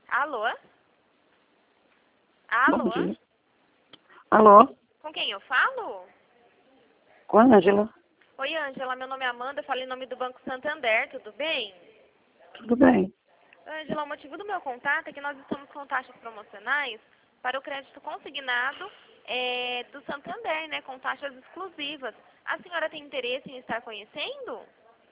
Alô? Bom Alô? dia. Alô? Com quem eu falo? Com a Ângela. Oi, Ângela. Meu nome é Amanda. Eu falo em nome do Banco Santander. Tudo bem? Tudo bem? Ângela, o motivo do meu contato é que nós estamos com taxas promocionais para o crédito consignado do Santander, né? Com taxas exclusivas. A senhora tem interesse em estar conhecendo?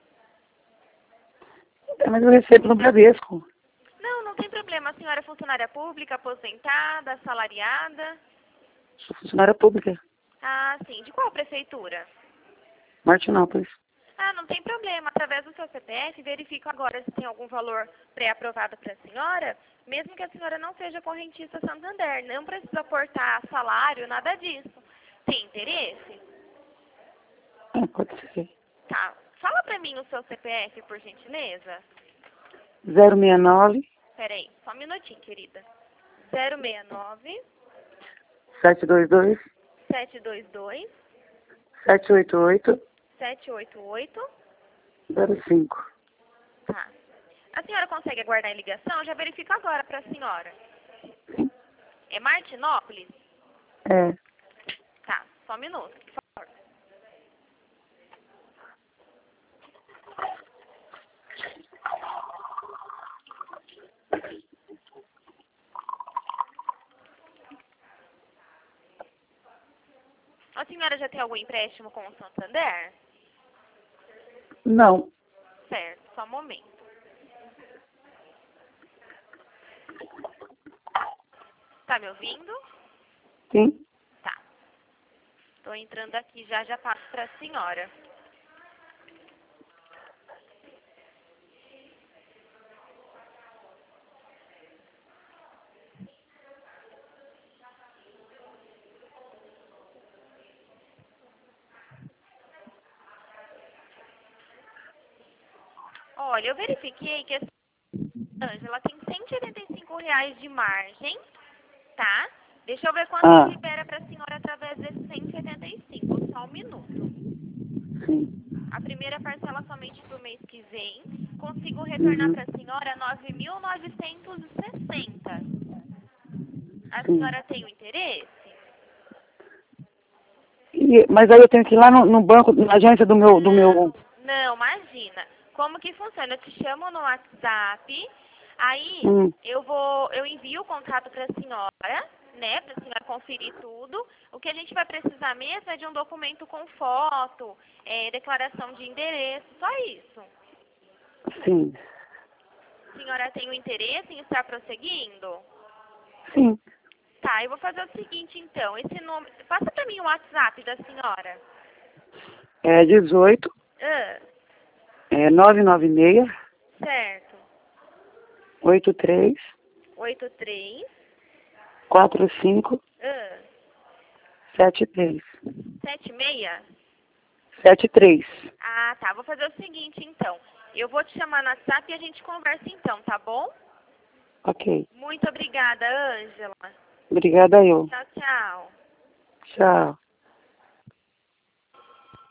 Mas eu recebo no Bradesco. Não, não tem problema. A senhora é funcionária pública, aposentada, assalariada? Sou funcionária pública. Ah, sim. De qual prefeitura? Martinópolis. Ah, não tem problema. Através do seu CPF, verifico agora se tem algum valor pré-aprovado para a senhora, mesmo que a senhora não seja correntista Santander. Não precisa aportar salário, nada disso. Tem interesse? Pode ser. Tá. Fala para mim o seu CPF, por gentileza. 069 Peraí, só um minutinho, querida. 069 722 722 788 788. 05. Tá. A senhora consegue aguardar em ligação? Eu já verifico agora para a senhora. Sim. É Martinópolis? É. Tá, só um minuto, por favor. A senhora já tem algum empréstimo com o Santander? Não. Certo, só um momento. Tá me ouvindo? Sim. Tá. Tô entrando aqui, já passo para a senhora. Olha, eu verifiquei que a Ângela tem R$ 185 de margem, tá? Deixa eu ver quanto que libera para a senhora através desses 175, só um minuto. Sim. A primeira parcela somente para o mês que vem. Consigo retornar para a senhora 9.960. A Sim. senhora tem o interesse? Mas aí eu tenho que ir lá no banco, na agência do meu... Não, imagina. Como que funciona? Eu te chamo no WhatsApp, aí eu envio o contrato para a senhora, né, para a senhora conferir tudo. O que a gente vai precisar mesmo é de um documento com foto, declaração de endereço, só isso. Sim. A senhora tem o interesse em estar prosseguindo? Sim. Tá, eu vou fazer o seguinte então, esse número, passa para mim o WhatsApp da senhora. É 18 996 Certo. 83 83 45 73. 76? 73. Ah, tá. Vou fazer o seguinte, então. Eu vou te chamar no WhatsApp e a gente conversa então, tá bom? Ok. Muito obrigada, Ângela. Obrigada eu. Tchau, tchau. Tchau.